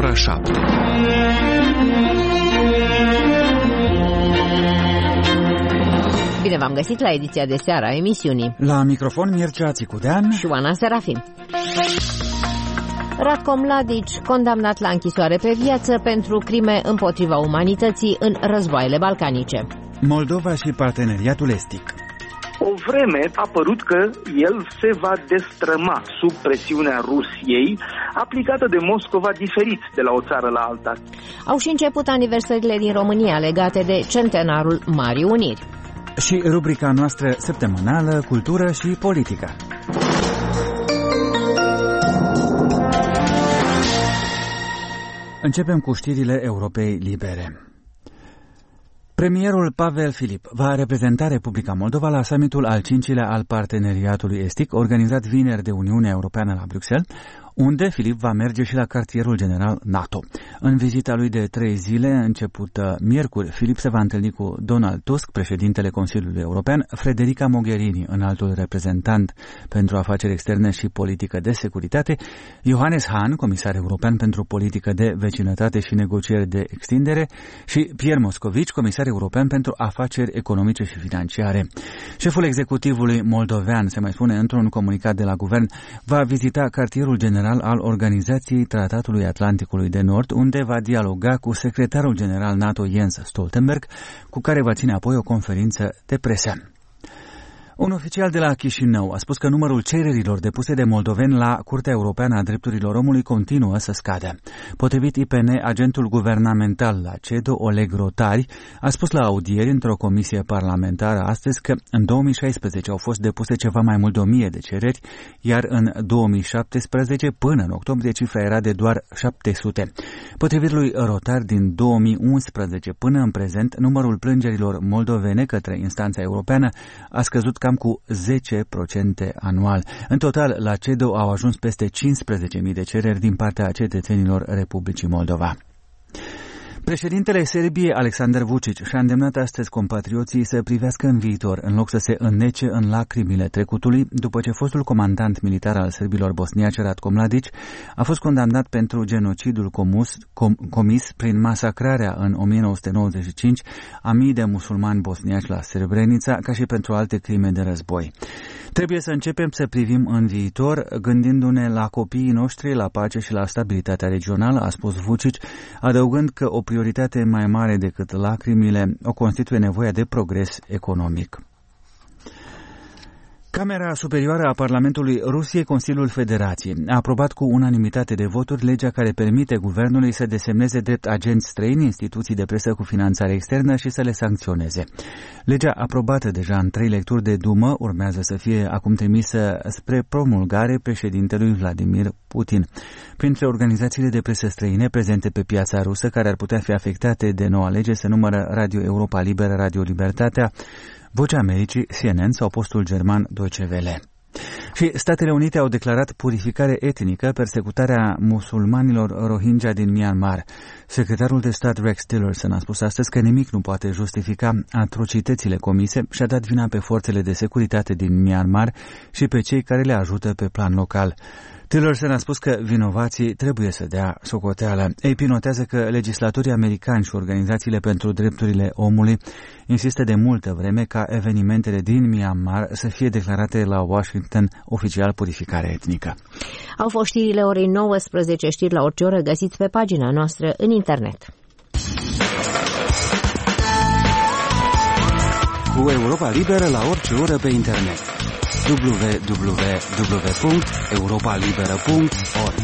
ora 7. Bine v-am găsit la ediția de seară a emisiunii. La microfon Mircea Țicudean și Oana Serafim. Ratko Mladic, condamnat la închisoare pe viață pentru crime împotriva umanității în războaiele balcanice. Moldova și parteneriatul estic. O vreme a părut că el se va destrăma sub presiunea Rusiei, aplicată de Moscova diferit de la o țară la alta. Au și început aniversările din România legate de centenarul Marii Uniri. Și rubrica noastră săptămânală, cultură și politică. Începem cu știrile Europei Libere. Premierul Pavel Filip va reprezenta Republica Moldova la summitul al 5-lea al Parteneriatului Estic, organizat vineri de Uniunea Europeană la Bruxelles, unde Filip va merge și la cartierul general NATO. În vizita lui de 3 zile, începută miercuri, Filip se va întâlni cu Donald Tusk, președintele Consiliului European, Federica Mogherini, înaltul reprezentant pentru afaceri externe și politică de securitate, Johannes Hahn, comisar european pentru politică de vecinătate și negocieri de extindere, și Pierre Moscovici, comisar european pentru afaceri economice și financiare. Șeful executivului moldovean, se mai spune într-un comunicat de la guvern, va vizita cartierul general al Organizației Tratatului Atlanticului de Nord, unde va dialoga cu secretarul general NATO Jens Stoltenberg, cu care va ține apoi o conferință de presă. Un oficial de la Chișinău a spus că numărul cererilor depuse de moldoveni la Curtea Europeană a Drepturilor Omului continuă să scadă. Potrivit IPN, agentul guvernamental la CEDO, Oleg Rotari, a spus la audieri într-o comisie parlamentară astăzi că în 2016 au fost depuse ceva mai mult de 1000 de cereri, iar în 2017, până în octombrie, cifra era de doar 700. Potrivit lui Rotari, din 2011 până în prezent, numărul plângerilor moldovene către instanța europeană a scăzut cam cu 10% anual. În total, la CEDO au ajuns peste 15.000 de cereri din partea cetățenilor Republicii Moldova. Președintele Serbiei, Aleksandar Vučić, și-a îndemnat astăzi compatrioții să privească în viitor, în loc să se înnece în lacrimile trecutului, după ce fostul comandant militar al sârbilor bosniaci, Ratko Mladic, a fost condamnat pentru genocidul comis prin masacrarea în 1995 a mii de musulmani bosniaci la Srebrenica, ca și pentru alte crime de război. Trebuie să începem să privim în viitor, gândindu-ne la copiii noștri, la pace și la stabilitatea regională, a spus Vučić, adăugând că o prioritate mai mare decât lacrimile o constituie nevoia de progres economic. Camera Superioară a Parlamentului Rusiei, Consiliul Federației, a aprobat cu unanimitate de voturi legea care permite guvernului să desemneze drept agenți străini instituții de presă cu finanțare externă și să le sancționeze. Legea aprobată deja în 3 lecturi de Dumă urmează să fie acum trimisă spre promulgare președintelui Vladimir Putin. Printre organizațiile de presă străine prezente pe piața rusă care ar putea fi afectate de noua lege se numără Radio Europa Liberă, Radio Libertatea, Vocea Americii, CNN sau postul german Deutsche Welle. Și Statele Unite au declarat purificare etnică persecutarea musulmanilor Rohingya din Myanmar. Secretarul de stat Rex Tillerson a spus astăzi că nimic nu poate justifica atrocitățile comise și a dat vina pe forțele de securitate din Myanmar și pe cei care le ajută pe plan local. Tillerson a spus că vinovații trebuie să dea socoteală. AP notează că legislatorii americani și organizațiile pentru drepturile omului insistă de multă vreme ca evenimentele din Myanmar să fie declarate la Washington oficial purificare etnică. Au fost știrile orei 19, știri la orice oră, găsiți pe pagina noastră în internet. Cu Europa Liberă la orice oră pe internet. www.europalibera.org.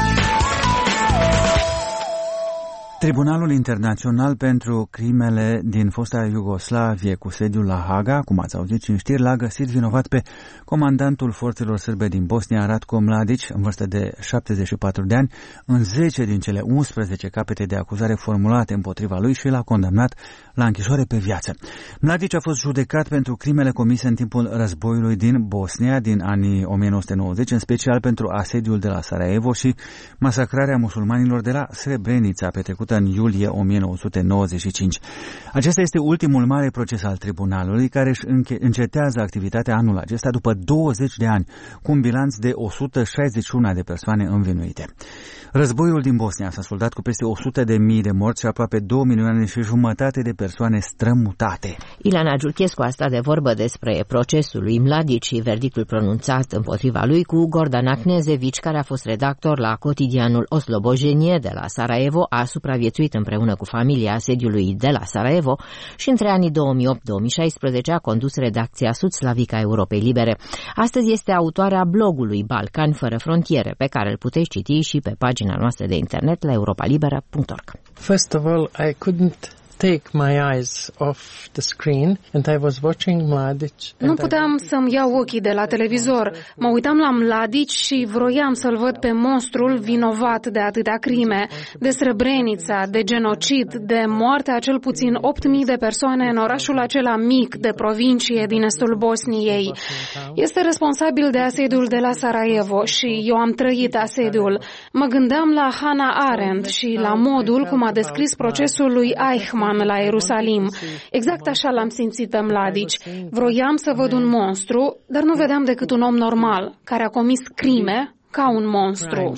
Tribunalul Internațional pentru Crimele din fosta Iugoslavie, cu sediul la Haga, cum ați auzit în știri, l-a găsit vinovat pe comandantul forțelor sârbe din Bosnia, Ratko Mladic, în vârstă de 74 de ani, în 10 din cele 11 capete de acuzare formulate împotriva lui și l-a condamnat la închisoare pe viață. Mladic a fost judecat pentru crimele comise în timpul războiului din Bosnia din anii 1990, în special pentru asediul de la Sarajevo și masacrarea musulmanilor de la Srebrenica, petrecută făcută în iulie 1995. Acesta este ultimul mare proces al tribunalului, care își încetează activitatea anul acesta după 20 de ani, cu un bilanț de 161 de persoane învinuite. Războiul din Bosnia s-a soldat cu peste 100.000 de morți și aproape 2,5 milioane de persoane strămutate. Ileana Giurchescu a stat de vorbă despre procesul lui Mladic și verdictul pronunțat împotriva lui cu Gordana Knezevici, care a fost redactor la cotidianul Oslobozhenie de la Sarajevo, a supraviețuit împreună cu familia sediului de la Sarajevo și între anii 2008-2016 a condus redacția Sud-Slavica Europei Libere. Astăzi este autoarea blogului Balcani fără frontiere, pe care îl puteți citi și pe pagina noastră de internet la europalibera.org. First of all, I couldn't take my eyes off the screen and I was watching Mladic. Nu puteam să-mi iau ochii de la televizor. Mă uitam la Mladic și vroiam să-l văd pe monstrul vinovat de atâtea crime, de Srebrenica, de genocid, de moartea a cel puțin 8.000 de persoane în orașul acela mic de provincie din estul Bosniei. Este responsabil de asediul de la Sarajevo și eu am trăit asediul. Mă gândeam la Hannah Arendt și la modul cum a descris procesul lui Eichmann la Ierusalim. Exact așa l-am simțit pe Mladic. Vroiam să văd un monstru, dar nu vedeam decât un om normal, care a comis crime ca un monstru.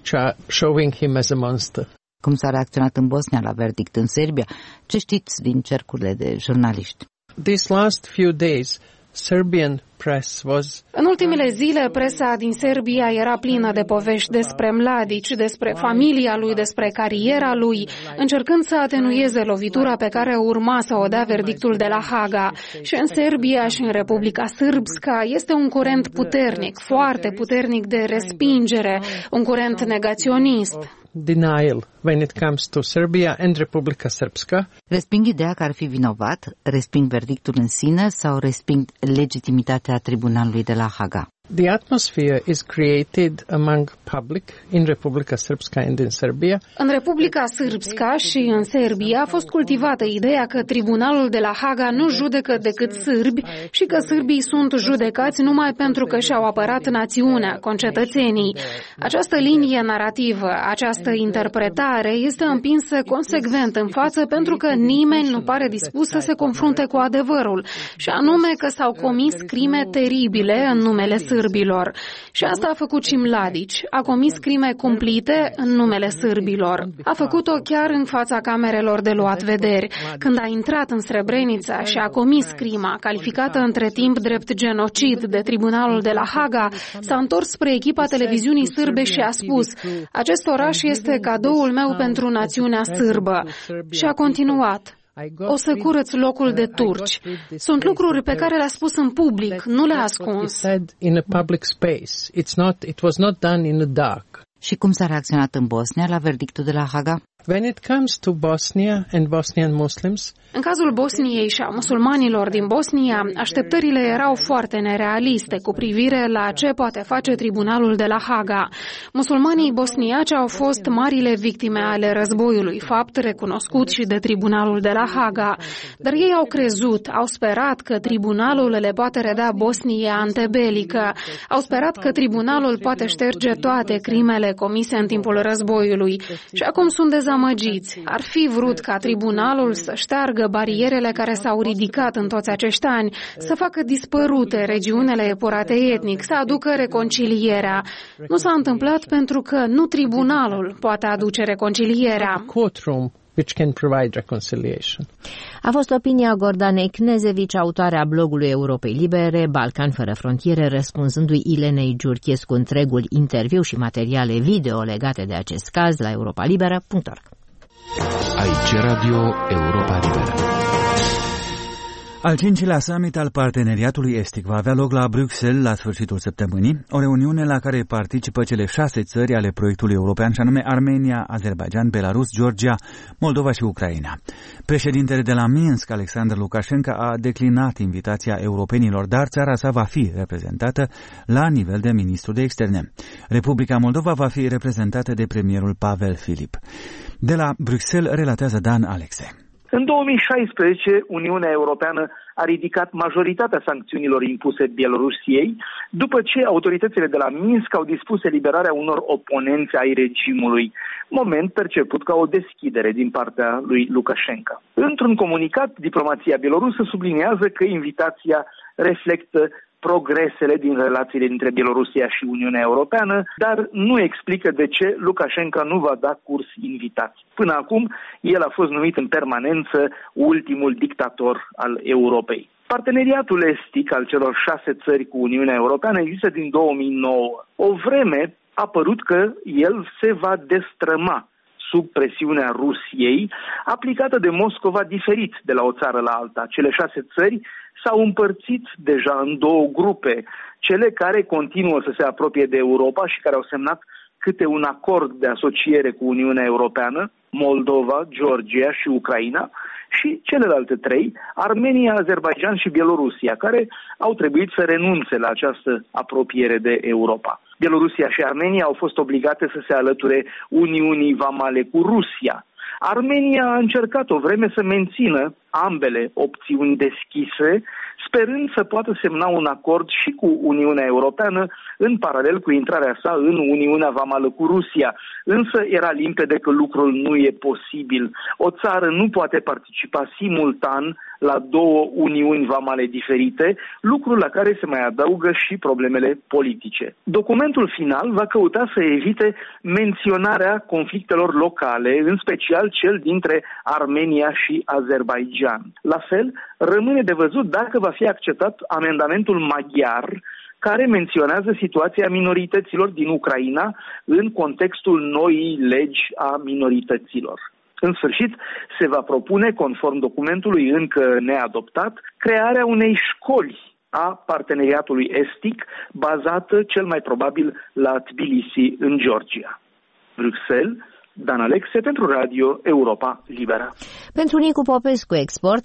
Cum s-a reacționat în Bosnia la verdict în Serbia? Ce știți din cercurile de jurnaliști? These last few days, Serbian press was... În ultimele zile, presa din Serbia era plină de povești despre Mladic, despre familia lui, despre cariera lui, încercând să atenueze lovitura pe care urma să o dea verdictul de la Haga. Și în Serbia și în Republica Srpska este un curent puternic, foarte puternic de respingere, un curent negaționist. Denial when it comes to Serbia and Republica Srpska. Resping ideea că ar fi vinovat, resping verdictul în sine sau resping legitimitatea tribunalului de la Haga? The atmosphere is created among public in Republica Srpska and in Serbia. În Republica Srpska și în Serbia a fost cultivată ideea că tribunalul de la Haga nu judecă decât sârbi și că sârbii sunt judecați numai pentru că și-au apărat națiunea, concetățenii. Această linie narrativă, această interpretare este împinsă consecvent în față pentru că nimeni nu pare dispus să se confrunte cu adevărul, și anume că s-au comis crime teribile în numele sârbilor. Și asta a făcut și Mladic. A comis crime cumplite în numele sârbilor. A făcut-o chiar în fața camerelor de luat vederi. Când a intrat în Srebrenica și a comis crima, calificată între timp drept genocid de tribunalul de la Haga, s-a întors spre echipa televiziunii sârbe și a spus: acest oraș este cadoul meu pentru națiunea sârbă. Și a continuat: o să curăț locul de turci. Sunt lucruri pe care le-a spus în public, nu le-a ascuns. Și cum s-a reacționat în Bosnia la verdictul de la Haga? When it comes to Bosnia and Bosnian Muslims, în cazul Bosniei și a musulmanilor din Bosnia, așteptările erau foarte nerealiste cu privire la ce poate face tribunalul de la Haga. Musulmanii bosniaci au fost marile victime ale războiului, fapt recunoscut și de tribunalul de la Haga. Dar ei au crezut, au sperat că tribunalul le poate reda Bosnia antebelică, au sperat că tribunalul poate șterge toate crimele comise în timpul războiului. Și acum sunt dezamăgiți. Ar fi vrut ca tribunalul să șteargă barierele care s-au ridicat în toți acești ani, să facă dispărute regiunile epurate etnic, să aducă reconcilierea. Nu s-a întâmplat pentru că nu tribunalul poate aduce reconcilierea. A fost opinia Gordanei Knezevici, autoarea blogului Europei Libere, Balcani fără frontiere, răspunzându-i Ilenei Giurchescu întregul interviu și materiale video legate de acest caz la europalibera.org. Aici Radio Europa Liberă. Al 5-lea summit al Parteneriatului Estic va avea loc la Bruxelles la sfârșitul săptămânii, o reuniune la care participă cele 6 țări ale proiectului european, și anume Armenia, Azerbaidjan, Belarus, Georgia, Moldova și Ucraina. Președintele de la Minsk, Alexander Lukashenko, a declinat invitația europenilor, dar țara sa va fi reprezentată la nivel de ministru de externe. Republica Moldova va fi reprezentată de premierul Pavel Filip. De la Bruxelles relatează Dan Alexe. În 2016, Uniunea Europeană a ridicat majoritatea sancțiunilor impuse Bielorusiei, după ce autoritățile de la Minsk au dispus eliberarea unor oponenți ai regimului, moment perceput ca o deschidere din partea lui Lukashenko. Într-un comunicat, diplomația bielorusă subliniază că invitația reflectă progresele din relațiile dintre Bielorusia și Uniunea Europeană, dar nu explică de ce Lukashenko nu va da curs invitații. Până acum, el a fost numit în permanență ultimul dictator al Europei. Parteneriatul estic al celor 6 țări cu Uniunea Europeană există din 2009. O vreme a părut că el se va destrăma sub presiunea Rusiei, aplicată de Moscova diferit de la o țară la alta. Cele 6 țări s-au împărțit deja în 2 grupe, cele care continuă să se apropie de Europa și care au semnat câte un acord de asociere cu Uniunea Europeană, Moldova, Georgia și Ucraina, și celelalte 3, Armenia, Azerbaidjan și Bielorusia, care au trebuit să renunțe la această apropiere de Europa. Bielorusia și Armenia au fost obligate să se alăture Uniunii Vamale cu Rusia. Armenia a încercat o vreme să mențină ambele opțiuni deschise, sperând să poată semna un acord și cu Uniunea Europeană în paralel cu intrarea sa în Uniunea Vamală cu Rusia. Însă era limpede că lucrul nu e posibil. O țară nu poate participa simultan la 2 uniuni vamale diferite, lucru la care se mai adaugă și problemele politice. Documentul final va căuta să evite menționarea conflictelor locale, în special cel dintre Armenia și Azerbaidjan. La fel, rămâne de văzut dacă va fi acceptat amendamentul maghiar, care menționează situația minorităților din Ucraina în contextul noii legi a minorităților. În sfârșit, se va propune, conform documentului încă neadoptat, crearea unei școli a parteneriatului estic, bazată cel mai probabil la Tbilisi, în Georgia. Bruxelles, Dan Alexe pentru Radio Europa Liberă. Pentru Nicu Popescu,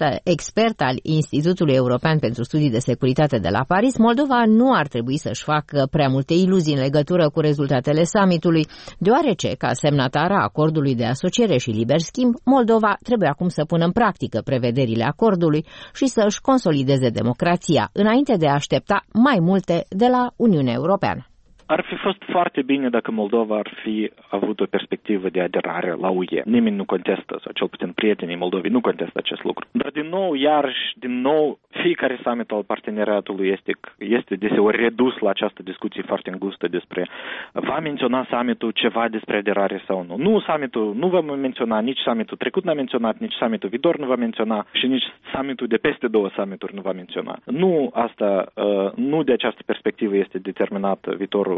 expert al Institutului European pentru Studii de Securitate de la Paris, Moldova nu ar trebui să-și facă prea multe iluzii în legătură cu rezultatele summitului, deoarece, ca semnatară a acordului de asociere și liber schimb, Moldova trebuie acum să pună în practică prevederile acordului și să își consolideze democrația, înainte de a aștepta mai multe de la Uniunea Europeană. Ar fi fost foarte bine dacă Moldova ar fi avut o perspectivă de aderare la UE. Nimeni nu contestă, sau cel puțin prietenii Moldovei nu contestă acest lucru. Dar din nou, fiecare summit al parteneriatului este deseori redus la această discuție foarte îngustă despre va menționa summitul ceva despre aderare sau nu. Nu, summitul nu va menționa, nici summitul trecut n-a menționat, nici summitul viitor nu va menționa și nici summitul de peste 2 summituri nu va menționa. Nu de această perspectivă este determinat viitorul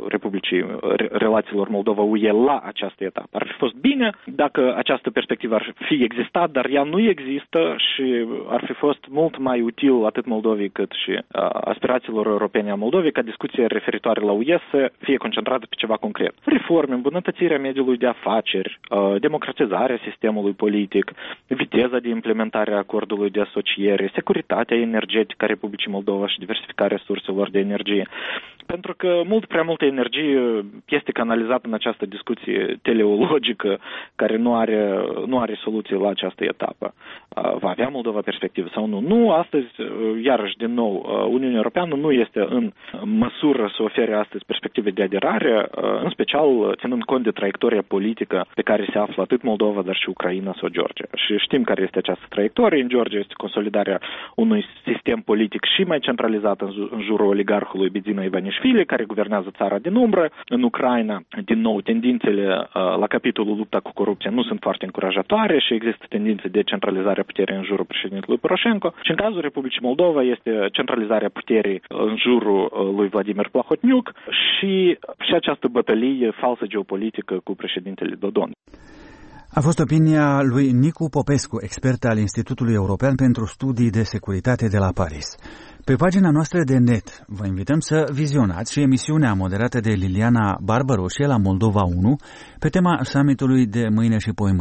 relațiilor Moldova-UE la această etapă. Ar fi fost bine dacă această perspectivă ar fi existat, dar ea nu există și ar fi fost mult mai util atât Moldovei cât și aspirațiilor europene a Moldovei ca discuția referitoare la UE să fie concentrată pe ceva concret. Reforme, îmbunătățirea mediului de afaceri, democratizarea sistemului politic, viteza de implementare a acordului de asociere, securitatea energetică a Republicii Moldova și diversificarea surselor de energie. Pentru că prea multă energie este canalizată în această discuție teleologică care nu are soluție la această etapă. Va avea Moldova perspectivă sau nu? Nu, astăzi, iarăși, din nou, Uniunea Europeană nu este în măsură să ofere astăzi perspective de aderare, în special ținând cont de traiectoria politică pe care se află atât Moldova, dar și Ucraina sau Georgia. Și știm care este această traiectorie. În Georgia este consolidarea unui sistem politic și mai centralizat în jurul oligarhului Bidzina Ivanișvili, care guvernează țara din umbră. În Ucraina, din nou, tendințele la capitolul lupta cu corupția nu sunt foarte încurajatoare și există tendințe de centralizare a puterii în jurul președintelui Poroșenko. Și în cazul Republicii Moldova este centralizarea puterii în jurul lui Vladimir Plahotniuc și această bătălie falsă geopolitică cu președintele Dodon. A fost opinia lui Nicu Popescu, expert al Institutului European pentru Studii de Securitate de la Paris. Pe pagina noastră de net vă invităm să vizionați și emisiunea moderată de Liliana Barbaroșie la Moldova 1 pe tema summitului de mâine și poimâine.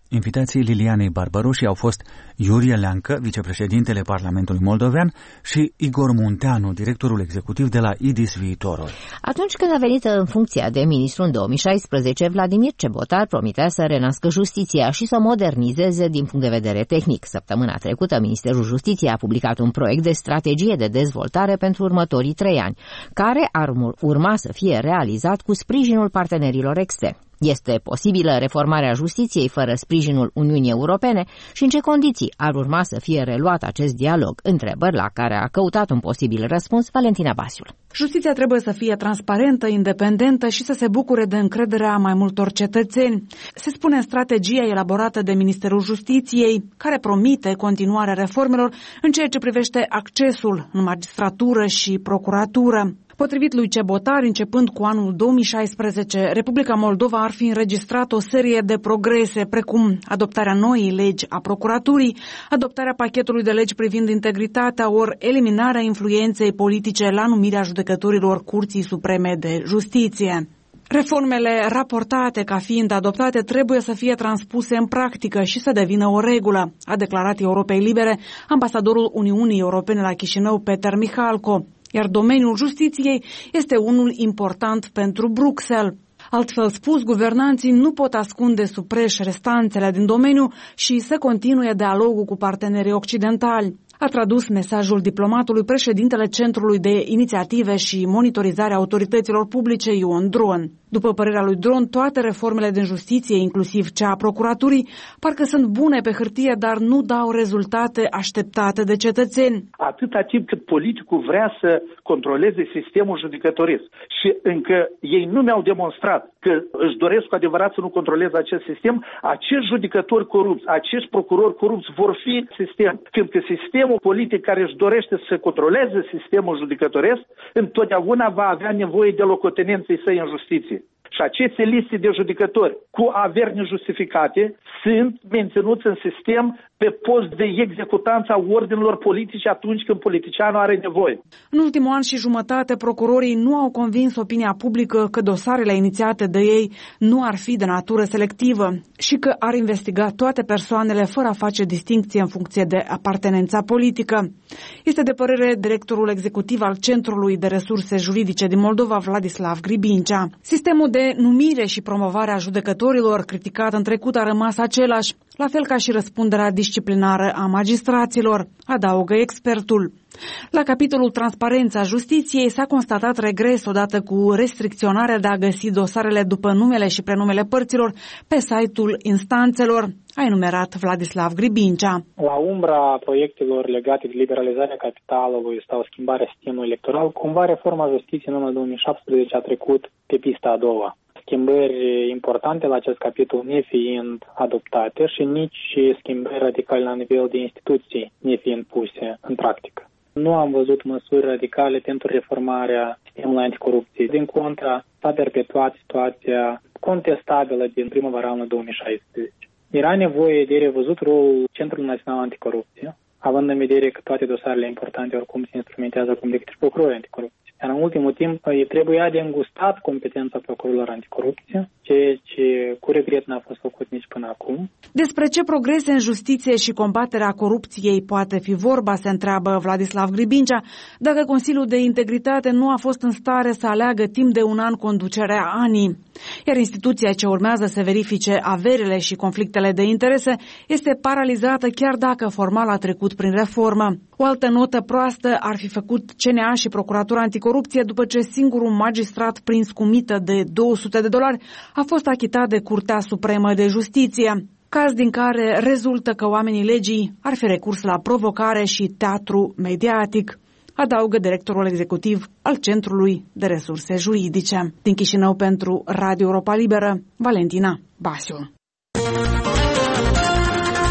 Invitații Lilianei Barbaroși au fost Iurie Leancă, vicepreședintele Parlamentului Moldovean, și Igor Munteanu, directorul executiv de la IDIS Viitorul. Atunci când a venit în funcția de ministru în 2016, Vladimir Cebotar promitea să renască justiția și să o modernizeze din punct de vedere tehnic. Săptămâna trecută, Ministerul Justiției a publicat un proiect de strategie de dezvoltare pentru următorii 3 ani, care ar urma să fie realizat cu sprijinul partenerilor externi. Este posibilă reformarea justiției fără sprijinul Uniunii Europene și în ce condiții ar urma să fie reluat acest dialog? Întrebări la care a căutat un posibil răspuns Valentina Basiul. Justiția trebuie să fie transparentă, independentă și să se bucure de încrederea mai multor cetățeni. Se spune în strategia elaborată de Ministerul Justiției, care promite continuarea reformelor în ceea ce privește accesul în magistratură și procuratură. Potrivit lui Cebotar, începând cu anul 2016, Republica Moldova ar fi înregistrat o serie de progrese, precum adoptarea noii legi a procuraturii, adoptarea pachetului de legi privind integritatea, ori eliminarea influenței politice la numirea judecătorilor Curții Supreme de Justiție. Reformele raportate ca fiind adoptate trebuie să fie transpuse în practică și să devină o regulă, a declarat Europei Libere ambasadorul Uniunii Europene la Chișinău, Peter Mihalco. Iar domeniul justiției este unul important pentru Bruxelles. Altfel spus, guvernanții nu pot ascunde sub preș restanțele din domeniu și să continue dialogul cu partenerii occidentali. A tradus mesajul diplomatului președintele Centrului de Inițiative și Monitorizare a Autorităților Publice, Ion Dron. După părerea lui Dron, toate reformele din justiție, inclusiv cea a procuraturii, parcă sunt bune pe hârtie, dar nu dau rezultate așteptate de cetățeni. Atâta timp cât politicul vrea să controleze sistemul judecătoresc și încă ei nu mi-au demonstrat că își doresc cu adevărat să nu controleze acest sistem, acești judecători corupți, acești procurori corupți vor fi sistem. Când că sistemul politic care își dorește să controleze sistemul judecătoresc, întotdeauna va avea nevoie de locotenenții săi în justiție. Și aceste liste de judecători cu averi nejustificate sunt menținuți în sistem pe post de executanță a ordinelor politice atunci când politicianul are nevoie. În ultimul an și jumătate, procurorii nu au convins opinia publică că dosarele inițiate de ei nu ar fi de natură selectivă și că ar investiga toate persoanele fără a face distincție în funcție de apartenența politică. Este de părere directorul executiv al Centrului de Resurse Juridice din Moldova, Vladislav Gribincea. Sistemul de numire și promovare a judecătorilor, criticat în trecut, a rămas același, la fel ca și răspunderea disciplinară a magistraților, adaugă expertul. La capitolul Transparența Justiției s-a constatat regres odată cu restricționarea de a găsi dosarele după numele și prenumele părților pe site-ul instanțelor, a enumerat Vladislav Gribincea. La umbra proiectelor legate de liberalizarea capitalului sau schimbarea sistemului electoral, cumva reforma justiției în anul 2017 a trecut pe pista a doua. Schimbări importante la acest capitol nefiind adoptate și nici schimbări radicale la nivel de instituții nefiind puse în practică. Nu am văzut măsuri radicale pentru reformarea sistemului anticorupție. Din contra, s-a perpetuat situația contestabilă din primăvara anului 2016. Era nevoie de revăzut rolul Centrului Național Anticorupție, având în vedere că toate dosarele importante oricum se instrumentează cum de către procurori anticorupție. Iar în ultimul timp trebuia de îngustat competența procurorilor anticorupție, ceea ce cu regret n-a fost făcut nici până acum. Despre ce progrese în justiție și combaterea corupției poate fi vorba, se întreabă Vladislav Gribincea, dacă Consiliul de Integritate nu a fost în stare să aleagă timp de un an conducerea ANI. Iar instituția ce urmează să verifice averile și conflictele de interese este paralizată chiar dacă formal a trecut prin reformă. O altă notă proastă ar fi făcut CNA și Procuratura Anticorupție după ce singurul magistrat prins cu mită de $200 a fost achitat de Curtea Supremă de Justiție, caz din care rezultă că oamenii legii ar fi recurs la provocare și teatru mediatic, adaugă directorul executiv al Centrului de Resurse Juridice. Din Chișinău pentru Radio Europa Liberă, Valentina Basiu.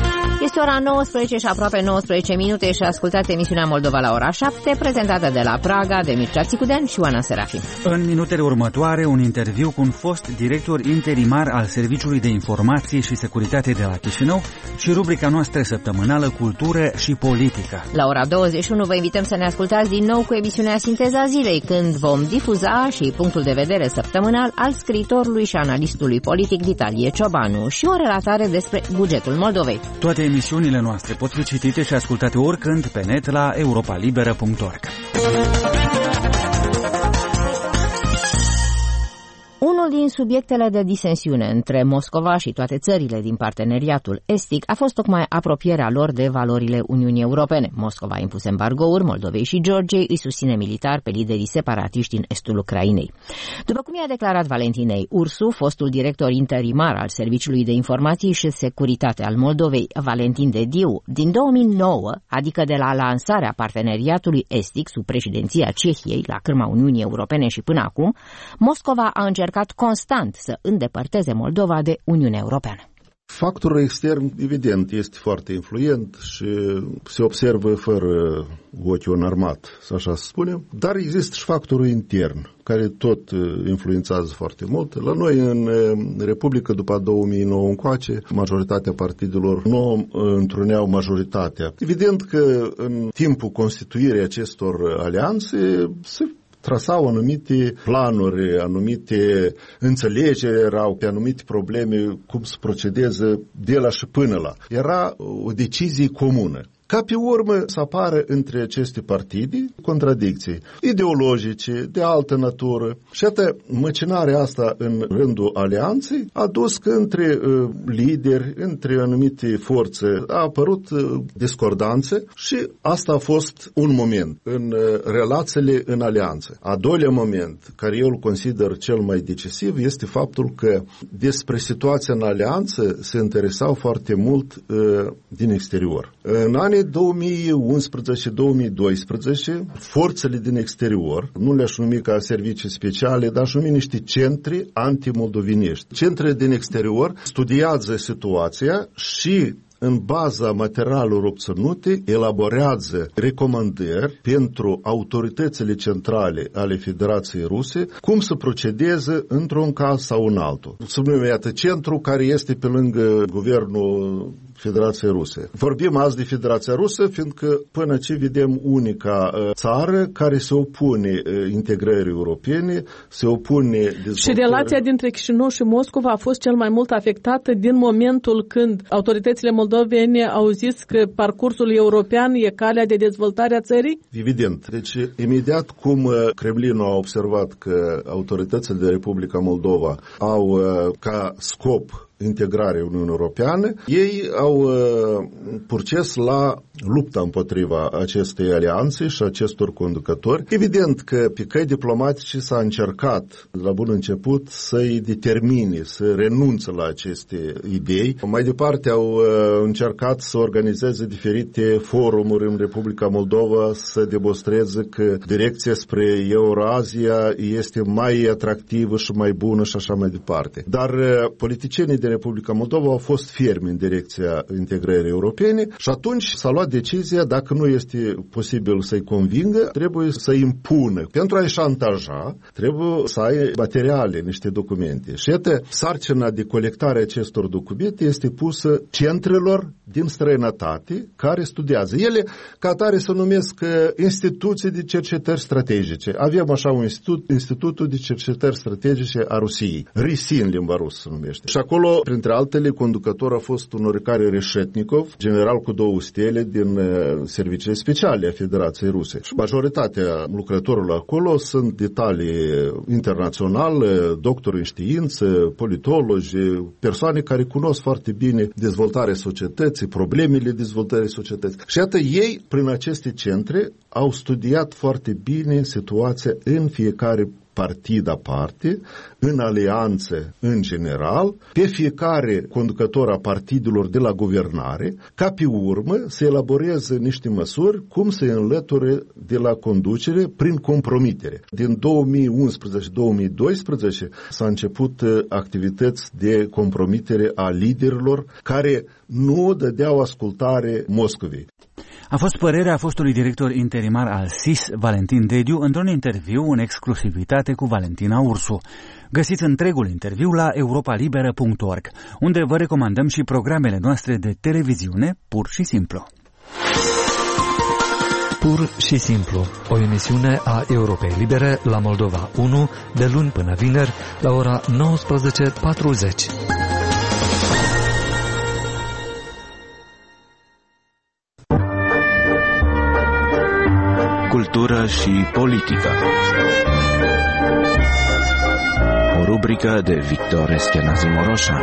Este ora 19 și aproape 19 minute și ascultați emisiunea Moldova la ora 7, prezentată de la Praga de Mircea Țicudean și Oana Serafim. În minutele următoare, un interviu cu un fost director interimar al Serviciului de Informații și Securitate de la Chișinău și rubrica noastră săptămânală Cultură și Politică. La ora 21 vă invităm să ne ascultați din nou cu emisiunea Sinteza Zilei, când vom difuza și punctul de vedere săptămânal al scriitorului și analistului politic Vitalie Ciobanu și o relatare despre bugetul Moldovei. Toate emisiunile noastre pot fi citite și ascultate oricând pe net la europalibera.org. Unul din subiectele de disensiune între Moscova și toate țările din parteneriatul estic a fost tocmai apropierea lor de valorile Uniunii Europene. Moscova a impus embargouri Moldovei și Georgiei, îi susține militar pe liderii separatiști din estul Ucrainei. După cum i-a declarat Valentinei Ursu, fostul director interimar al Serviciului de Informații și Securitate al Moldovei, Valentin Dediu, din 2009, adică de la lansarea parteneriatului estic sub președinția Cehiei la cârma Uniunii Europene și până acum, Moscova a încercat constant să îndepărteze Moldova de Uniunea Europeană. Factorul extern, evident, este foarte influent și se observă fără ochiul înarmat, să așa spunem, dar există și factorul intern, care tot influențează foarte mult. La noi, în Republică, după 2009 încoace, majoritatea partidelor nu întruneau majoritatea. Evident că în timpul constituirii acestor alianțe se trasau anumite planuri, anumite înțelegeri, erau pe anumite probleme, cum să procedeze de la și până la. Era o decizie comună. Ca pe urmă să apară între aceste partide contradicții ideologice, de altă natură. Și atât măcinarea asta în rândul alianței a dus că între lideri, între anumite forțe, a apărut discordanțe și asta a fost un moment în relațiile în alianță. A doilea moment, care eu îl consider cel mai decisiv, este faptul că despre situația în alianță se interesau foarte mult din exterior. În anii 2011-2012, forțele din exterior, nu le-aș numi ca servicii speciale, dar aș numi niște centri antimoldovinești. Centrele din exterior studiază situația și în baza materialelor obținute, elaborează recomandări pentru autoritățile centrale ale Federației Ruse cum să procedeze într-un caz sau în altul. Spunem, iată, centru care este pe lângă guvernul Federației Ruse. Vorbim azi de Federația Rusă, fiindcă până ce vedem unica țară care se opune integrării europene, se opune dezvoltării. Și relația dintre Chișinău și Moscova a fost cel mai mult afectată din momentul când autoritățile moldovene au zis că parcursul european e calea de dezvoltare a țării? Evident. Deci, imediat cum Kremlinul a observat că autoritățile de Republica Moldova au ca scop integrarea Uniunii Europeană, ei au proces la lupta împotriva acestei alianțe și acestor conducători. Evident că pe căi diplomatice s-a încercat la bun început să-i determine, să renunțe la aceste idei. Mai departe au încercat să organizeze diferite forumuri în Republica Moldova, să demonstreze că direcția spre Eurazia este mai atractivă și mai bună și așa mai departe. Dar politicienii de Republica Moldova au fost fermi în direcția integrării europene și atunci s-a luat decizia, dacă nu este posibil să-i convingă, trebuie să-i impună. Pentru a-i șantaja, trebuie să ai materiale, niște documente. Și iată, sarcina de colectare acestor documente este pusă centrelor din străinătate care studiază. Ele, ca atare, se numesc instituții de cercetări strategice. Avem așa un Institutul de Cercetări Strategice a Rusiei. RISI în limba rusă se numește. Și acolo, printre altele, conducător a fost un oricare Reșetnikov, general cu 2 stele din serviciile speciale a Federației Ruse. Și majoritatea lucrătorilor acolo sunt detalii internaționale, doctori în știință, politologi, persoane care cunosc foarte bine dezvoltarea societății, problemele dezvoltării societății. Și iată, ei, prin aceste centre, au studiat foarte bine situația în fiecare partid aparte, în alianțe în general, pe fiecare conducător a partidelor de la guvernare, ca pe urmă să elaboreze niște măsuri cum să înlăture de la conducere prin compromitere. Din 2011-2012 s-a început activități de compromitere a liderilor care nu dădeau ascultare Moscovei. A fost părerea fostului director interimar al SIS, Valentin Dediu, într-un interviu în exclusivitate cu Valentina Ursu. Găsiți întregul interviu la europalibera.org, unde vă recomandăm și programele noastre de televiziune, pur și simplu. Pur și simplu, o emisiune a Europei Libere la Moldova 1, de luni până vineri, la ora 19:40. Cultură și politică. O rubrică de Victor Eschenazi Moroșan.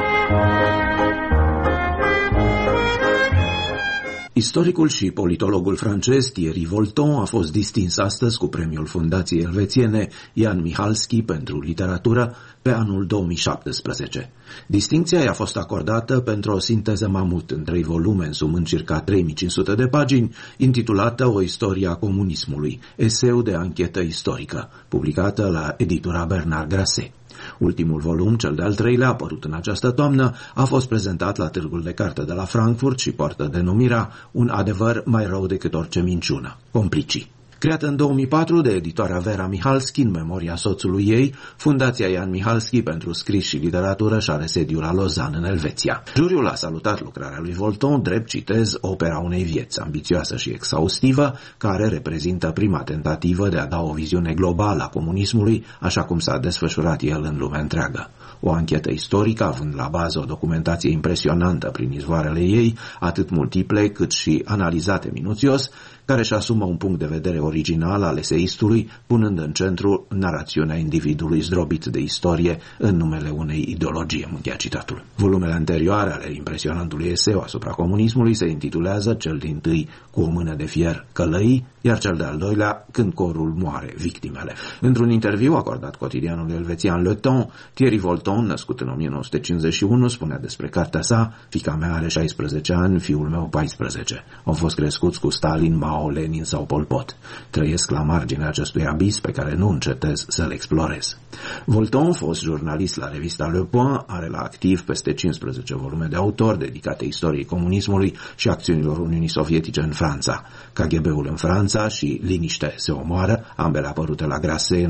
Istoricul și politologul francez Thierry Volton a fost distins astăzi cu premiul Fundației Elvețiene Jan Michalski pentru literatură pe anul 2017. Distincția i-a fost acordată pentru o sinteză mamut în 3 volume, însumând circa 3500 de pagini, intitulată O istorie a comunismului, eseu de anchetă istorică, publicată la editura Bernard Grasset. Ultimul volum, cel de-al 3-lea, apărut în această toamnă, a fost prezentat la Târgul de Carte de la Frankfurt și poartă denumirea Un adevăr mai rău decât orice minciună, Complicii. Creată în 2004 de editoarea Vera Michalski în memoria soțului ei, Fundația Jan Michalski pentru scris și literatură și are sediul la Lausanne, în Elveția. Juriul a salutat lucrarea lui Volton, drept, citez, opera unei vieți ambițioasă și exhaustivă, care reprezintă prima tentativă de a da o viziune globală a comunismului, așa cum s-a desfășurat el în lumea întreagă. O anchetă istorică, având la bază o documentație impresionantă prin izvoarele ei, atât multiple cât și analizate minuțios, care își asumă un punct de vedere original al eseistului, punând în centru narațiunea individului zdrobit de istorie în numele unei ideologii, încheia citatul. Volumele anterioare ale impresionantului eseu asupra comunismului se intitulează cel dintâi Cu o mână de fier, Călăii, iar cel de-al doilea Când corul moare, victimele. Într-un interviu acordat cotidianului elvețian Le Temps, Thierry Volton, născut în 1951, spunea despre cartea sa: fiica mea are 16 ani, fiul meu 14. Au fost crescuți cu Stalin, Mao, Lenin sau Pol Pot. Trăiesc la marginea acestui abis pe care nu încetez să-l explorez. Volton, fost jurnalist la revista Le Point, are la activ peste 15 volume de autor dedicate istoriei comunismului și acțiunilor Uniunii Sovietice în Franța. KGB-ul în Franța și Liniște se omoară, ambele apărute la Grasset în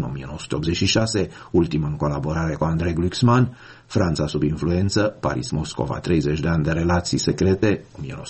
1986, ultima în colaborare cu Andrei Glucksmann. Franța sub influență, Paris-Moscova, 30 de ani de relații secrete,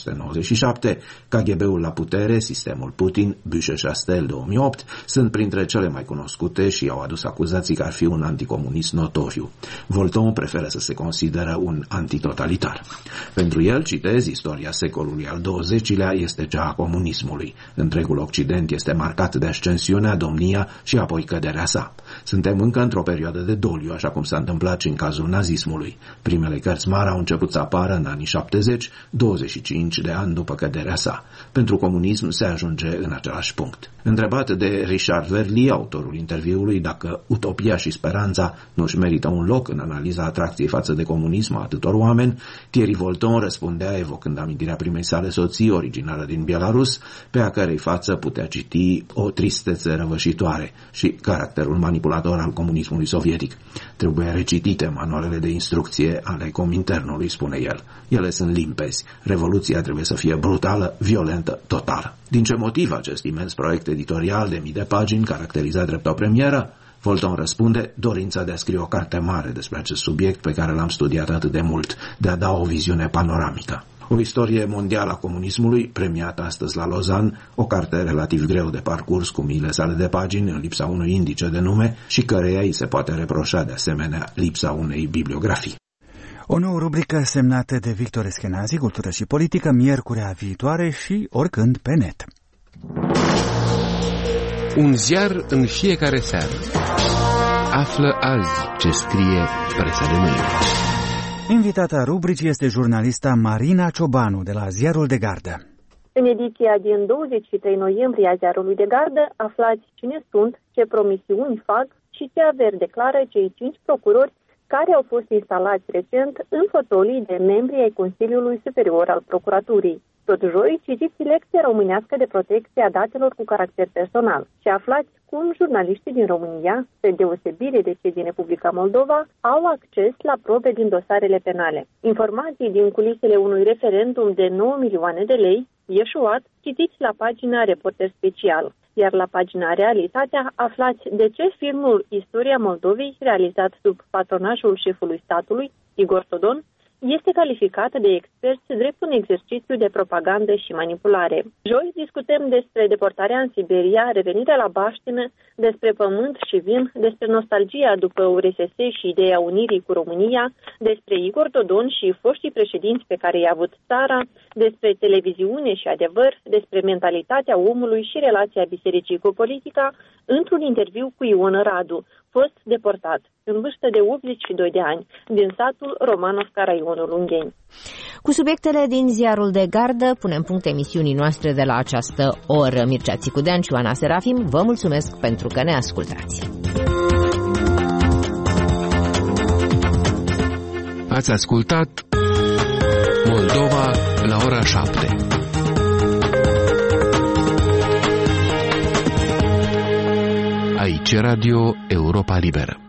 1997, KGB-ul la putere, sistemul Putin, Buche-Chastel, 2008, sunt printre cele mai cunoscute și au adus acuzații că ar fi un anticomunist notoriu. Volton preferă să se consideră un antitotalitar. Pentru el, citez, istoria secolului al XX-lea este cea a comunismului. Întregul Occident este marcat de ascensiunea, domnia și apoi căderea sa. Suntem încă într-o perioadă de doliu, așa cum s-a întâmplat și în cazul nazismului. Primele cărți mari au început să apară în anii 70, 25 de ani după căderea sa. Pentru comunism se ajunge în același punct. Întrebat de Richard Verly, autorul interviului, dacă utopia și speranța nu își merită un loc în analiza atracției față de comunism a atâtor oameni, Thierry Volton răspundea evocând amintirea primei sale soții, originară din Belarus, pe a cărei față putea citi o tristețe răvășitoare și caracterul manipulator al comunismului sovietic. Trebuie recitite manualele de instrucție ale Cominternului, spune el. Ele sunt limpezi. Revoluția trebuie să fie brutală, violentă, totală. Din ce motiv acest imens proiect editorial de mii de pagini, caracterizat drept o premieră? Volton răspunde: dorința de a scrie o carte mare despre acest subiect pe care l-am studiat atât de mult, de a da o viziune panoramică. O istorie mondială a comunismului, premiată astăzi la Lausanne, o carte relativ greu de parcurs cu miile sale de pagini în lipsa unui indice de nume și căreia îi se poate reproșa de asemenea lipsa unei bibliografii. O nouă rubrică semnată de Victor Eschenazi, cultură și politică, miercurea viitoare și oricând pe net. Un ziar în fiecare seară. Află azi ce scrie presa de mâine. Invitata rubricii este jurnalista Marina Ciobanu de la Ziarul de Gardă. În ediția din 23 noiembrie a Ziarului de Gardă aflați cine sunt, ce promisiuni fac și Țiaver, declară cei 5 procurori care au fost instalați recent în fotolii de membri ai Consiliului Superior al Procuraturii. Tot joi, citiți lecția românească de protecție a datelor cu caracter personal și aflați cum jurnaliștii din România, spre deosebire de cei din Republica Moldova, au acces la probe din dosarele penale. Informații din culisele unui referendum de 9 milioane de lei, ieșuat, citiți la pagina Reporter Special. Iar la pagina Realitatea aflați de ce filmul Istoria Moldovei, realizat sub patronajul șefului statului, Igor Dodon, este calificat de experți drept un exercițiu de propagandă și manipulare. Joi discutăm despre deportarea în Siberia, revenirea la baștină, despre pământ și vin, despre nostalgia după URSS și ideea unirii cu România, despre Igor Dodon și foștii președinți pe care i-a avut țara, despre televiziune și adevăr, despre mentalitatea omului și relația bisericii cu politica, într-un interviu cu Ion Radu, fost deportat în vârstă de 82 de ani, din satul Romanovca, raionul Ungheni. Cu subiectele din ziarul de gardă punem punct emisiunii noastre de la această oră. Mircea Țicudean și Oana Serafim, vă mulțumesc pentru că ne ascultați. Ați ascultat Moldova la ora 7. Aici Radio Europa Liberă.